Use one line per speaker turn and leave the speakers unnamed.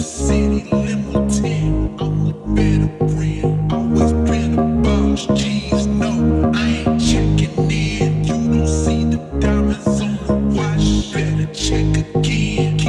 city limo 10. I'm a better friend. Always been a boss. Jeez, no, I ain't checking in. You don't see the diamonds on the watch. Better check again.